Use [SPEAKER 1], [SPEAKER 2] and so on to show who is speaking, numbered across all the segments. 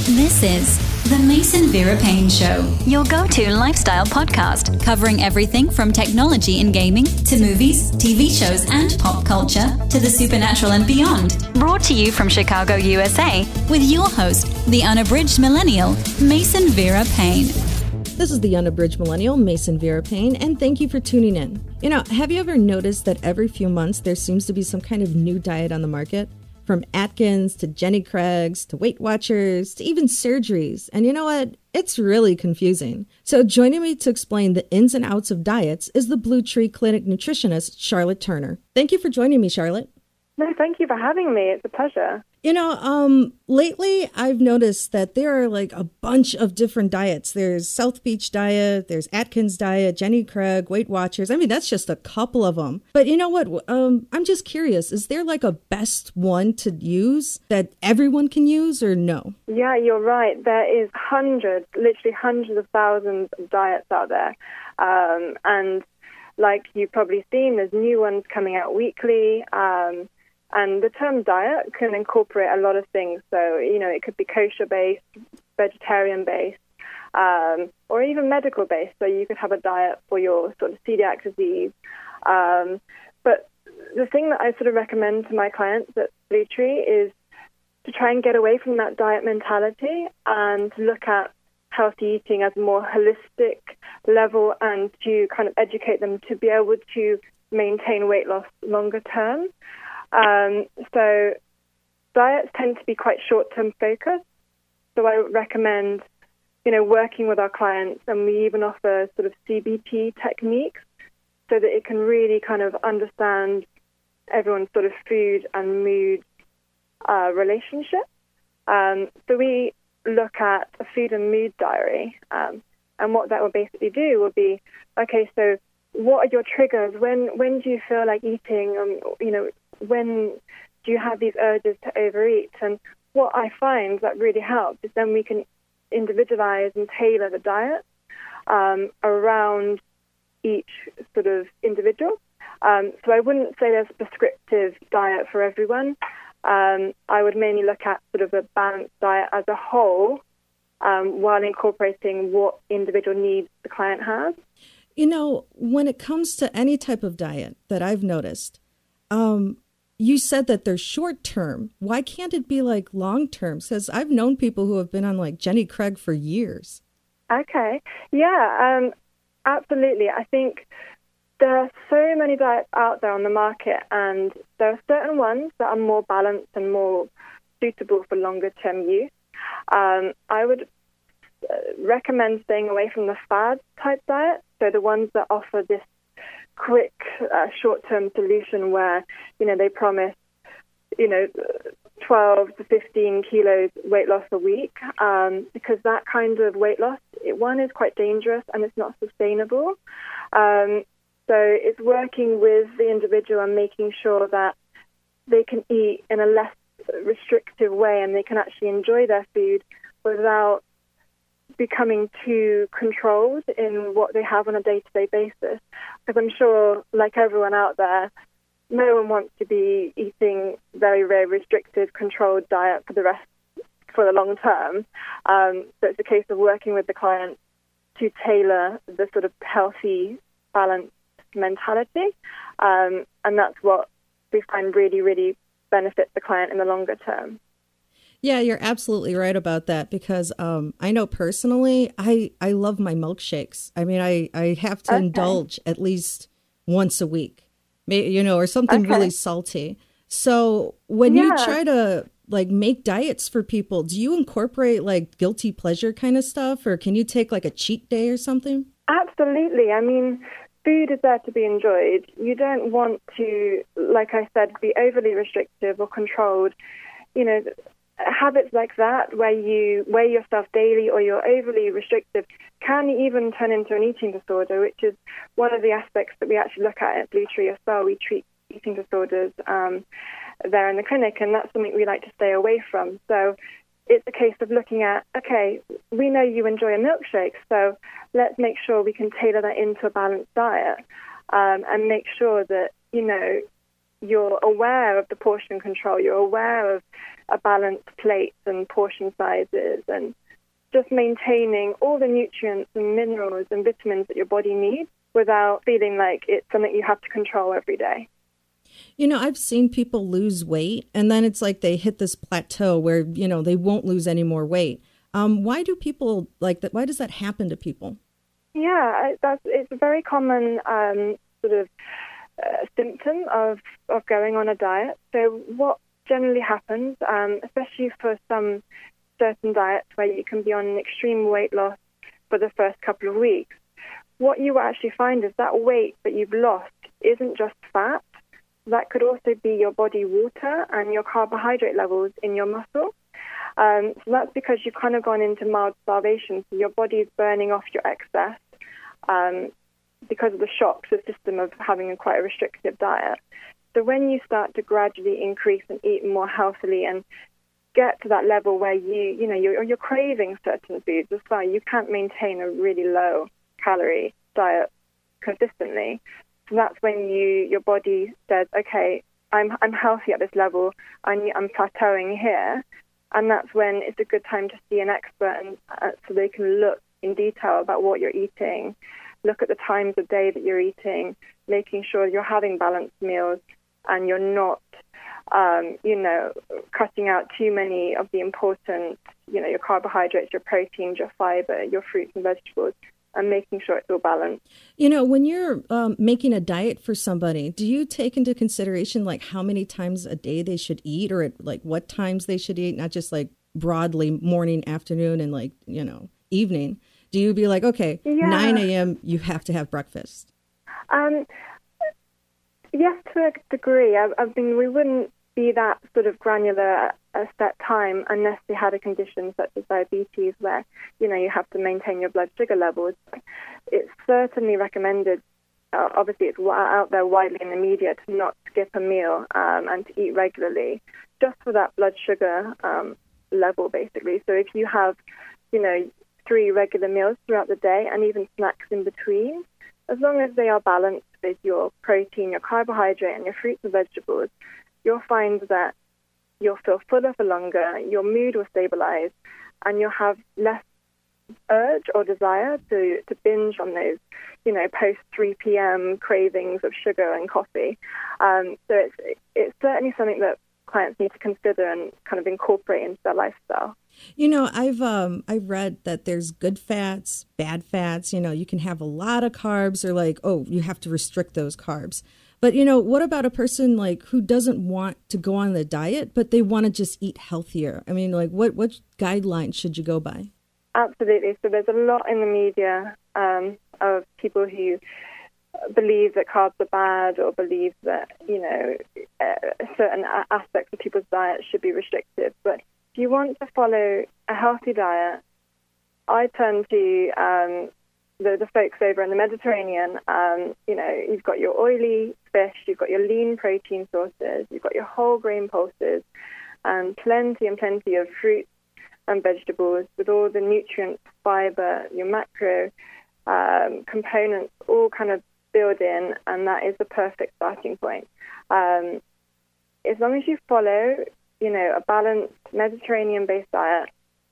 [SPEAKER 1] This is the Mason Vera Payne Show, your go-to lifestyle podcast covering everything from technology and gaming to movies, TV shows, and pop culture to the supernatural and beyond. Brought to you from Chicago, USA, with your host, the unabridged millennial, Mason Vera Payne.
[SPEAKER 2] This is the unabridged millennial, Mason Vera Payne, and thank you for tuning in. You know, have you ever noticed that every few months there seems to be some kind of new diet on the market? From Atkins to Jenny Craig's to Weight Watchers to even surgeries. And you know what? It's really confusing. So joining me to explain the ins and outs of diets is the Blue Tree Clinic nutritionist, Charlotte Turner. Thank you for joining me, Charlotte.
[SPEAKER 3] No, thank you for having me. It's a pleasure.
[SPEAKER 2] You know, lately I've noticed that there are like a bunch of different diets. There's South Beach diet, there's Atkins diet, Jenny Craig, Weight Watchers. I mean, that's just a couple of them. But you know what? I'm just curious. Is there like a best one to use that everyone can use or no?
[SPEAKER 3] Yeah, you're right. There is literally hundreds of thousands of diets out there. And like you've probably seen, there's new ones coming out weekly. And the term diet can incorporate a lot of things. So, you know, it could be kosher-based, vegetarian-based, or even medical-based. So you could have a diet for your sort of celiac disease. But the thing that I sort of recommend to my clients at Blue Tree is to try and get away from that diet mentality and look at healthy eating as a more holistic level and to kind of educate them to be able to maintain weight loss longer term. So diets tend to be quite short-term focused. So I would recommend, you know, working with our clients, and we even offer sort of CBT techniques so that it can really kind of understand everyone's sort of food and mood relationship. So we look at a food and mood diary, and what that will basically do will be, okay, so what are your triggers? When do you feel like eating? You know, when do you have these urges to overeat? And what I find that really helps is then we can individualize and tailor the diet around each sort of individual. So I wouldn't say there's a prescriptive diet for everyone. I would mainly look at sort of a balanced diet as a whole while incorporating what individual needs the client has.
[SPEAKER 2] You know, when it comes to any type of diet that I've noticed, you said that they're short term. Why can't it be like long term? Because I've known people who have been on like Jenny Craig for years.
[SPEAKER 3] Okay. Yeah, absolutely. I think there are so many diets out there on the market, and there are certain ones that are more balanced and more suitable for longer term use. I would recommend staying away from the fad type diet, so the ones that offer this quick short-term solution where, you know, they promise, you know, 12 to 15 kilos weight loss a week, because that kind of weight loss, one, is quite dangerous and it's not sustainable. So it's working with the individual and making sure that they can eat in a less restrictive way and they can actually enjoy their food without becoming too controlled in what they have on a day-to-day basis. Because I'm sure, like everyone out there, no one wants to be eating very, very restricted, controlled diet for the long term. So it's a case of working with the client to tailor the sort of healthy, balanced mentality. And that's what we find really, really benefits the client in the longer term.
[SPEAKER 2] Yeah, you're absolutely right about that, because I know personally, I love my milkshakes. I mean, I have to indulge at least once a week, you know, or something really salty. So when you try to like make diets for people, do you incorporate like guilty pleasure kind of stuff, or can you take like a cheat day or something?
[SPEAKER 3] Absolutely. I mean, food is there to be enjoyed. You don't want to, like I said, be overly restrictive or controlled. You know, habits like that, where you weigh yourself daily or you're overly restrictive, can even turn into an eating disorder, which is one of the aspects that we actually look at Blue Tree as well. We treat eating disorders there in the clinic, and that's something we like to stay away from. So it's a case of looking at, okay, we know you enjoy a milkshake, so let's make sure we can tailor that into a balanced diet and make sure that, you know, you're aware of the portion control, you're aware of a balanced plate and portion sizes, and just maintaining all the nutrients and minerals and vitamins that your body needs without feeling like it's something you have to control every day.
[SPEAKER 2] You know, I've seen people lose weight, and then it's like they hit this plateau where, you know, they won't lose any more weight. Why do people like that? Why does that happen to people?
[SPEAKER 3] Yeah, it's a very common sort of symptom of going on a diet. So what generally happens, especially for some certain diets where you can be on an extreme weight loss for the first couple of weeks, what you will actually find is that weight that you've lost isn't just fat. That could also be your body water and your carbohydrate levels in your muscle. So that's because you've kind of gone into mild starvation. So your body is burning off your excess because of the shock to the system of having quite a restrictive diet. So when you start to gradually increase and eat more healthily and get to that level where you're craving certain foods as well, you can't maintain a really low calorie diet consistently. So that's when your body says, okay, I'm healthy at this level, I'm plateauing here, and that's when it's a good time to see an expert, and so they can look in detail about what you're eating, look at the times of day that you're eating, making sure you're having balanced meals and you're not, cutting out too many of the important, your carbohydrates, your proteins, your fiber, your fruits and vegetables, and making sure it's all balanced.
[SPEAKER 2] You know, when you're making a diet for somebody, do you take into consideration like how many times a day they should eat, or like what times they should eat, not just like broadly morning, afternoon, and like, evening? Do you be like, okay, 9 a.m., you have to have breakfast?
[SPEAKER 3] Yes, to a degree. We wouldn't be that sort of granular at a set time unless they had a condition such as diabetes where, you have to maintain your blood sugar levels. It's certainly recommended, obviously it's out there widely in the media, to not skip a meal and to eat regularly, just for that blood sugar level, basically. So if you have, 3 regular meals throughout the day and even snacks in between, as long as they are balanced with your protein, your carbohydrate, and your fruits and vegetables, you'll find that you'll feel fuller for longer, your mood will stabilize, and you'll have less urge or desire to binge on those, post 3 p.m. cravings of sugar and coffee. So it's certainly something that clients need to consider and kind of incorporate into their lifestyle.
[SPEAKER 2] I've read that there's good fats, bad fats. You can have a lot of carbs, or like, you have to restrict those carbs. But, what about a person like who doesn't want to go on the diet, but they want to just eat healthier? I mean, like what guidelines should you go by?
[SPEAKER 3] Absolutely. So there's a lot in the media of people who believe that carbs are bad, or believe that, certain aspects of people's diet should be restricted. But if you want to follow a healthy diet, I turn to the folks over in the Mediterranean. You've got your oily fish, you've got your lean protein sources, you've got your whole grain pulses, and plenty of fruits and vegetables with all the nutrients, fiber, your macro components all kind of build in, and that is the perfect starting point. As long as you follow, a balanced Mediterranean-based diet,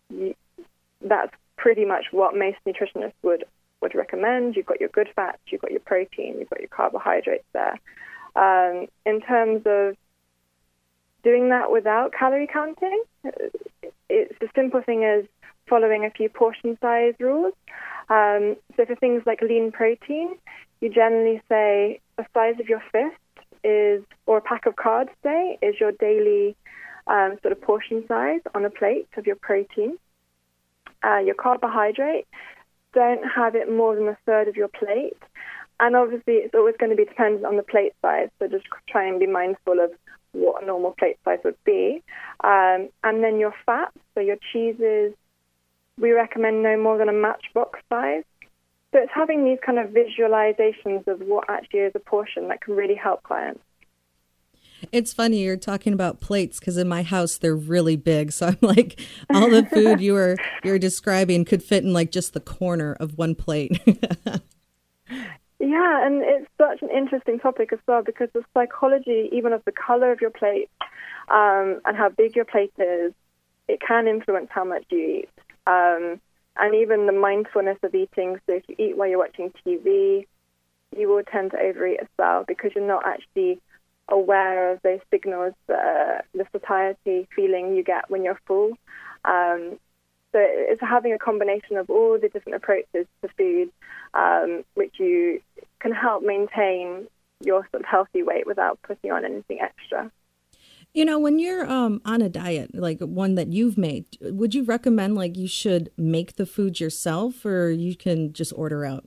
[SPEAKER 3] that's pretty much what most nutritionists would recommend. You've got your good fats, you've got your protein, you've got your carbohydrates there. In terms of doing that without calorie counting, it's the simple thing as following a few portion size rules. So for things like lean protein, you generally say the size of your fist or a pack of cards, say, is your daily sort of portion size on a plate of your protein. Your carbohydrate, don't have it more than a third of your plate. And obviously it's always going to be dependent on the plate size, so just try and be mindful of what a normal plate size would be. And then your fats, so your cheeses, we recommend no more than a matchbox size. So it's having these kind of visualizations of what actually is a portion that can really help clients.
[SPEAKER 2] It's funny you're talking about plates, because in my house they're really big. So I'm like, all the food you were describing could fit in like just the corner of one plate.
[SPEAKER 3] Yeah, and it's such an interesting topic as well, because the psychology, even of the color of your plate and how big your plate is, it can influence how much you eat. And even the mindfulness of eating. So if you eat while you're watching TV, you will tend to overeat as well, because you're not actually aware of those signals, the satiety feeling you get when you're full. So it's having a combination of all the different approaches to food, which you can help maintain your sort of healthy weight without putting on anything extra.
[SPEAKER 2] You know, when you're on a diet, like one that you've made, would you recommend like you should make the food yourself, or you can just order out?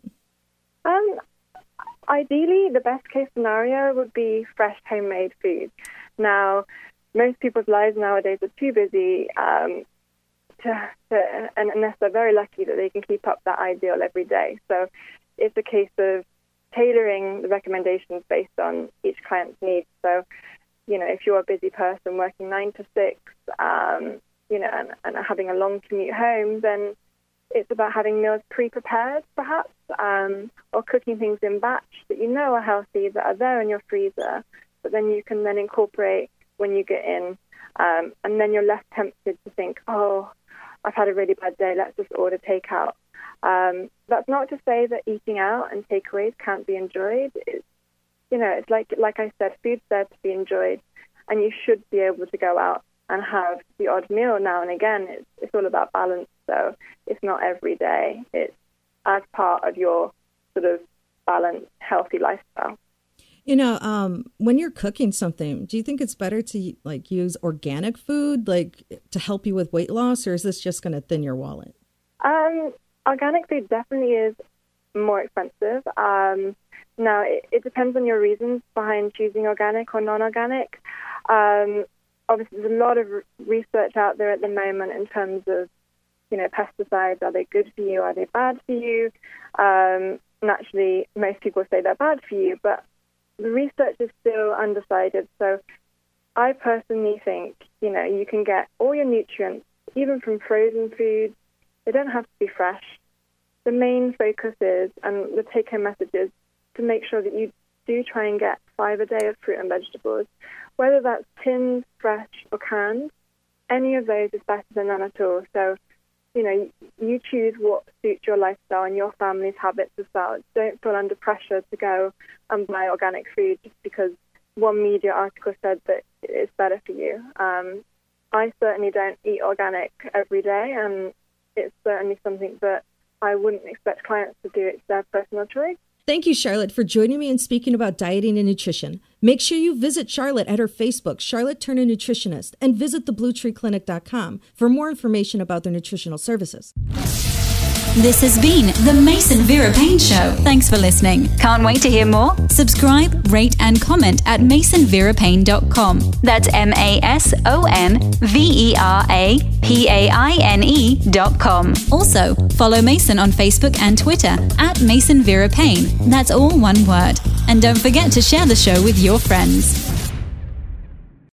[SPEAKER 3] Ideally, the best case scenario would be fresh homemade food. Now, most people's lives nowadays are too busy and unless they're very lucky that they can keep up that ideal every day. So it's a case of tailoring the recommendations based on each client's needs. So, you know, if you're a busy person working 9 to 6, you know, and having a long commute home, then it's about having meals pre-prepared, perhaps, or cooking things in batch that you know are healthy, that are there in your freezer, but then you can then incorporate when you get in. And then you're less tempted to think, oh, I've had a really bad day, let's just order takeout. That's not to say that eating out and takeaways can't be enjoyed. It's, you know, it's like I said, food's there to be enjoyed, and you should be able to go out and have the odd meal now and again. It's all about balance, so it's not every day. It's as part of your sort of balanced, healthy lifestyle.
[SPEAKER 2] You know, when you're cooking something, do you think it's better to like use organic food, like to help you with weight loss, or is this just going to thin your wallet?
[SPEAKER 3] Organic food definitely is more expensive. Now, it depends on your reasons behind choosing organic or non-organic. Obviously, there's a lot of research out there at the moment in terms of, you know, pesticides. Are they good for you? Are they bad for you? Naturally, most people say they're bad for you, but the research is still undecided. So I personally think, you know, you can get all your nutrients, even from frozen foods. They don't have to be fresh. The main focus is, and the take-home message is, to make sure that you do try and get 5 a day of fruit and vegetables, whether that's tinned, fresh, or canned. Any of those is better than none at all. So, you know, you choose what suits your lifestyle and your family's habits as well. Don't feel under pressure to go and buy organic food just because one media article said that it's better for you. I certainly don't eat organic every day, and it's certainly something that I wouldn't expect clients to do. It's their personal choice.
[SPEAKER 2] Thank you, Charlotte, for joining me and speaking about dieting and nutrition. Make sure you visit Charlotte at her Facebook, Charlotte Turner Nutritionist, and visit thebluetreeclinic.com for more information about their nutritional services.
[SPEAKER 1] This has been the Mason Vera Payne Show. Thanks for listening. Can't wait to hear more? Subscribe, rate, and comment at masonverapayne.com. That's MasonVeraPaine.com. Also, follow Mason on Facebook and Twitter at Mason Vera Payne. That's all one word. And don't forget to share the show with your friends.